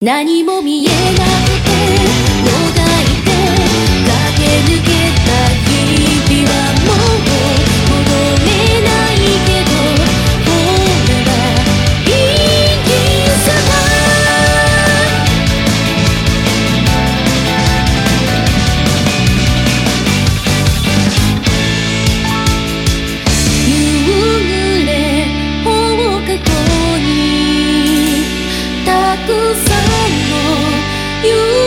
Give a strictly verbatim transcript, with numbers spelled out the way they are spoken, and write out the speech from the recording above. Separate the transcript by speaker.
Speaker 1: 何も見えなくてもがいて駆け抜けた日々はもう戻れないけどこれはいいさま夕暮れ放課後にたくさんのYou